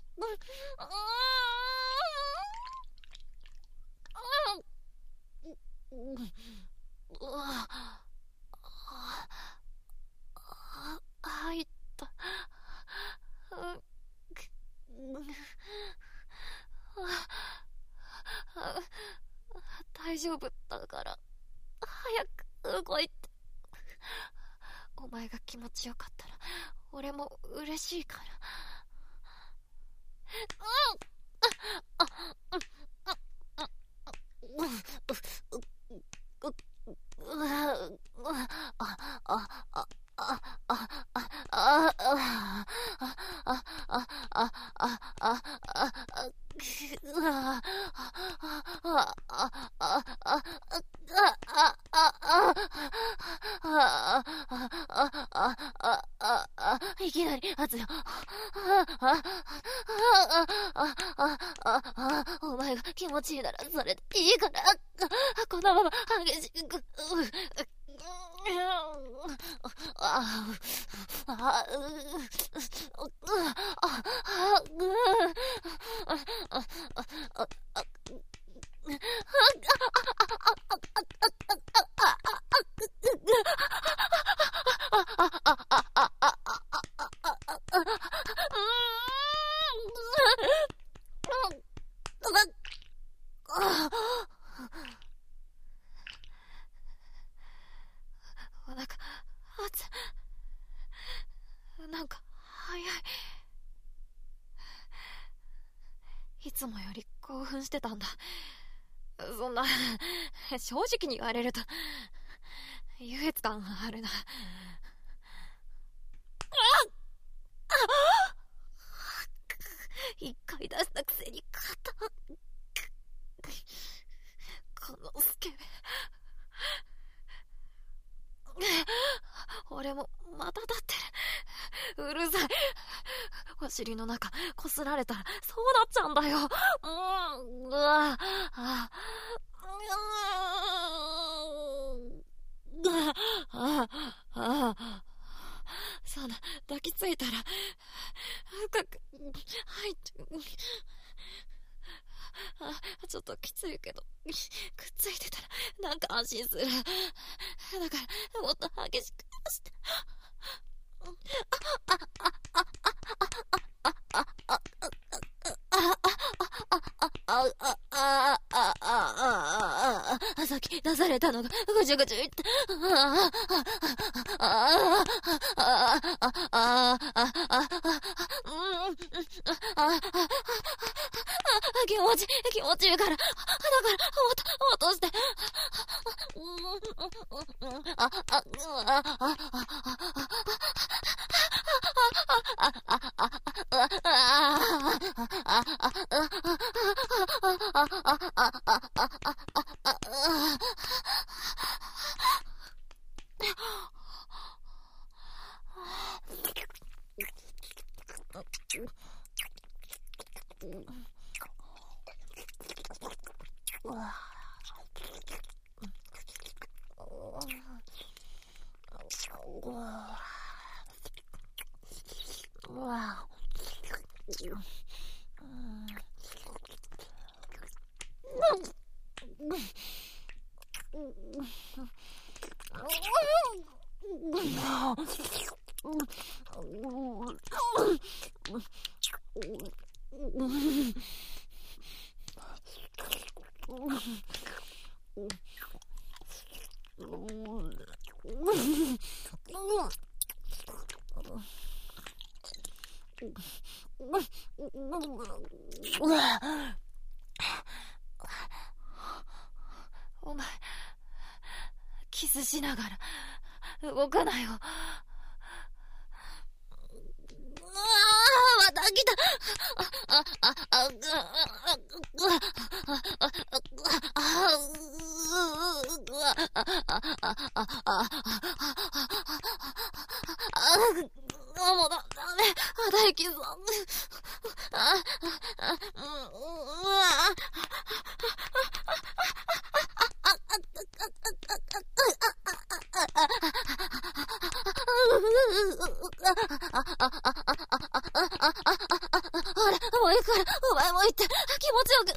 うんうん、入った。大丈夫だから早く動いて。お前が気持ちよかったら俺も嬉しいから。いきなり圧力。お前が気持ちいいならそれでいいから、このまま激しく。お腹熱い。なんか早い。いつもより興奮してたんだ。そんな正直に言われると優越感あるな。一回出したくせに肩。このスケベ。俺もまた立ってる。うるさい。お尻の中こすられたらそうなっちゃうんだよ。うん、うわああああ、そうだ、抱きついたら深く入ってあ、ちょっときついけど、くっついてたら、なんか安心する。だから、もっと激しくして。さっき出されたのがぐちゅぐちゅいって。気持ち、気持ちいいから。だから、落と、落として。あ、あ、あ、あ、お前、キスしながら動かないよ。また来た。あ、あ、あ、あ、もうだ、ダメ。大気さん。あ、あ、うわ。ほら、もういいから、お前も行って、気持ちよくなって。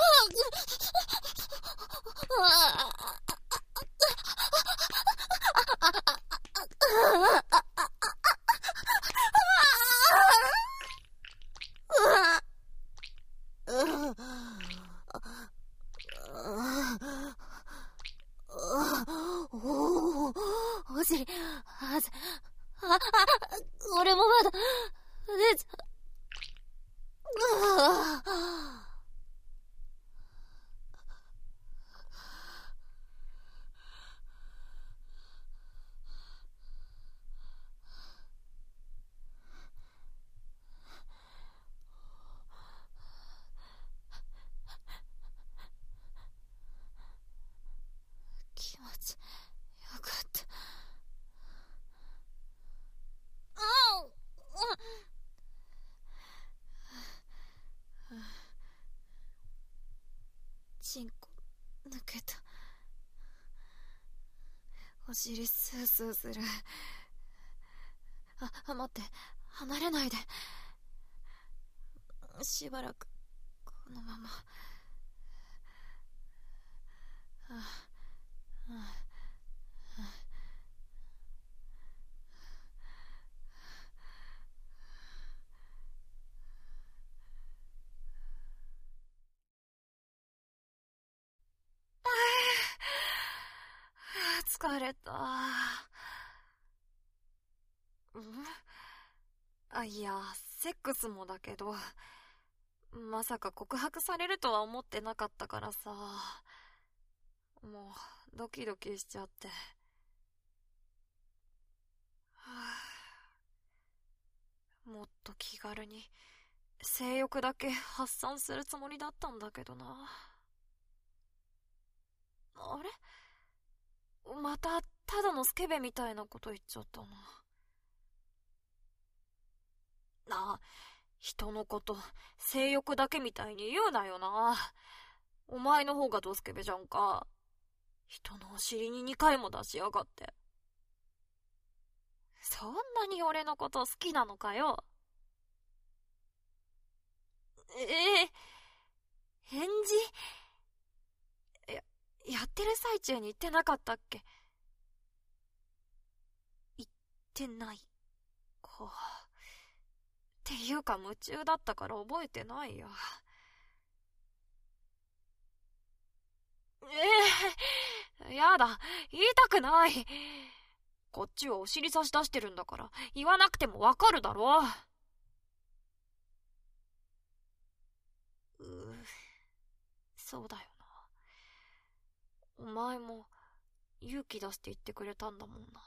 おお、お尻、あ、あ、俺もまだ、寝ちゃ、ああ。気持ちよかった。チンコ抜けた。お尻スースーする。あ、待って、離れないで。しばらくこのまま。ああ疲れた。んあ、いや、セックスもだけど、まさか告白されるとは思ってなかったからさ、もうドキドキしちゃって。はあ、もっと気軽に性欲だけ発散するつもりだったんだけどな。あれ？またただのスケベみたいなこと言っちゃったな。なあ、人のこと性欲だけみたいに言うなよな。お前の方がドスケベじゃんか。人のお尻ににかいも出しやがって。そんなに俺のこと好きなのかよ。ええ返事？や、やってる最中に言ってなかったっけ？言ってないか。っていうか夢中だったから覚えてないや。ええ、やだ、言いたくない。こっちはお尻差し出してるんだから、言わなくてもわかるだろ。うう、そうだよな。お前も勇気出して言ってくれたんだもんな。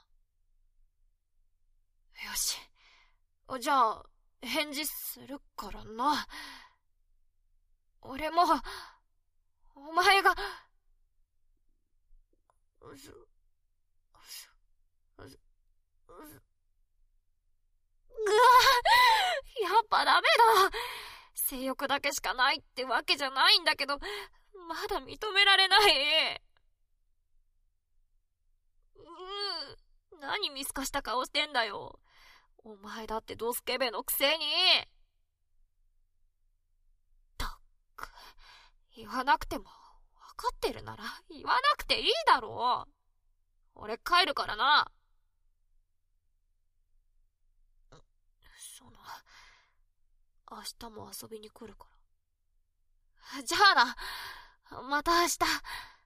よし。じゃあ、返事するからな。俺も、お前が、うず、うず、うず、うず、うわぁ、やっぱダメだ。性欲だけしかないってわけじゃないんだけど、まだ認められない。うー、何見透かした顔してんだよ。お前だってドスケベのくせに。ったく、言わなくても分かってるなら言わなくていいだろう。俺帰るからな。その、明日も遊びに来るから。じゃあな、また明日。